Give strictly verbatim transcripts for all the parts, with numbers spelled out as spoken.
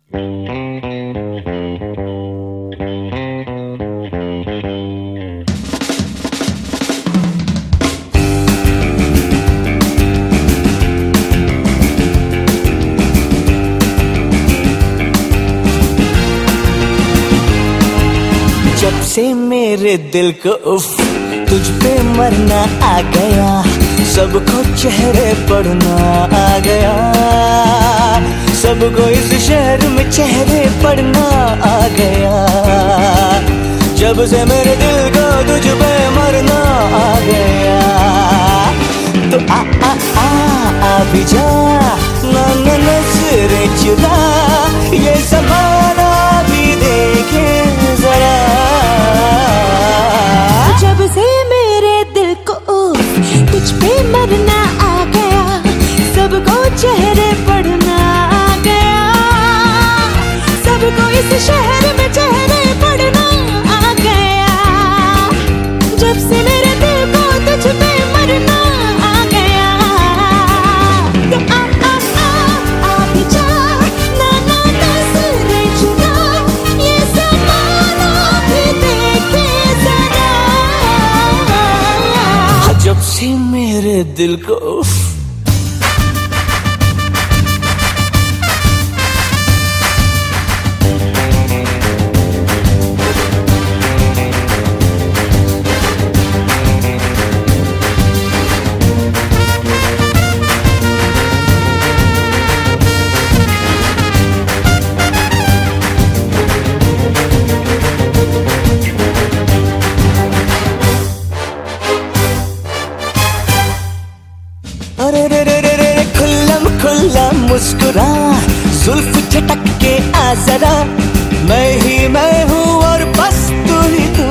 जब से मेरे दिल को उफ तुझ पे मरना आ गया, सबको चेहरे पढ़ना आ गया, सबको इस शहर में चेहरे पढ़ना आ गया। जब से मेरे दिल को तुझ पे मरना आ गया, तो आ आ आ आ भी जा ना ना नजरें चुरा, ये ज़माना भी देखे जरा। जब से मेरे दिल को तुझ पे मरना आ गया, सबको चेहरे पढ़ना आ गया, सबको इस शहर में चेहरे पढ़ना आ गया। जब से मेरे दिल को तुझ पे मरना आ गया, तो आ आ आ आ भी जा ना ना नजरें चुरा, ये ज़माना भी देखे जरा। जब से मेरे दिल को अरे रे रे रे रे खुल्लम खुल्ला मुस्कुरा, जुल्फ झटक के आ जरा, मैं ही मैं हूँ और बस तू ही तू।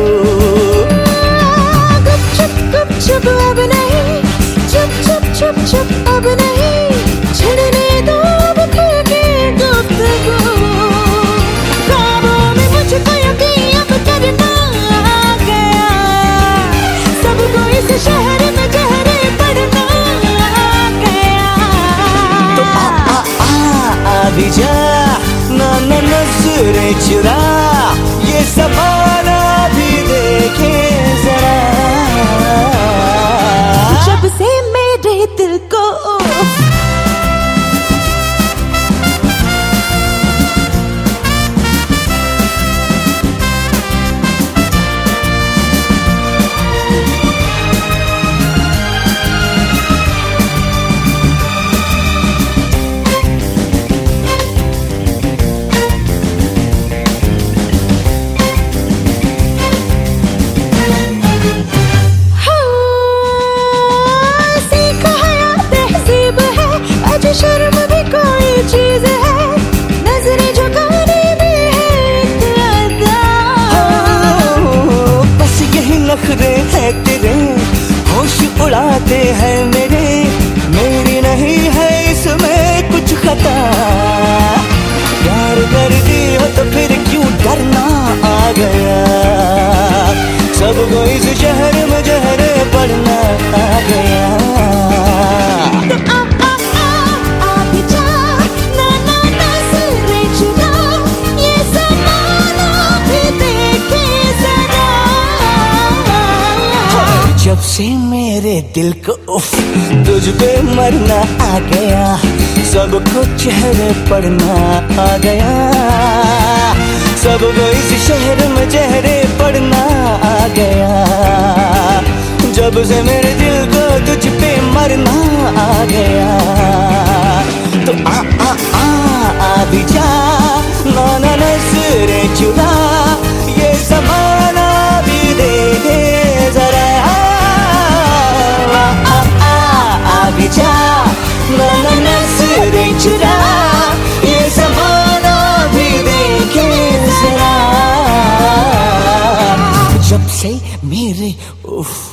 गुपचुप गुपचुप अब नहीं, चुप चुप चुप चुप अब नहीं, छिड़ने दो अब खुल के गुफ्तगू। ख्वाबों में मुझको यकीन अब करना आ गया, सबको इस शहर में चेहरे पढ़ना आ गया। तो आ आ आ आ भी जा ना ना नजरें चुरा, ये ज़माना भी देखे जरा। जब से मेरे दिल को शर्म भी कोई चीज है, नजरें झुकाने भी है एक अदा। बस यही नखरे हैं तेरे, होश उड़ाते हैं मेरे, मेरी नहीं है इसमें कुछ खता। प्यार कर दी हो तो फिर क्यों डरना आ गया, सबको इस शहर में जहरे पढ़ना आ गया। जब से मेरे दिल को उफ तुझ पे मरना आ गया, सबको चेहरे पढ़ना आ गया, सबको इस शहर में चेहरे पढ़ना आ गया। जब से मेरे दिल को तुझ पे मरना आ गया, तो आ आ आ आ भी जा ना ना नजरें चुरा, ये ज़माना भी देखे जरा। भी जा ना ना नजरें चुरा, ये ज़माना भी देखे जरा। जब से मेरे उफ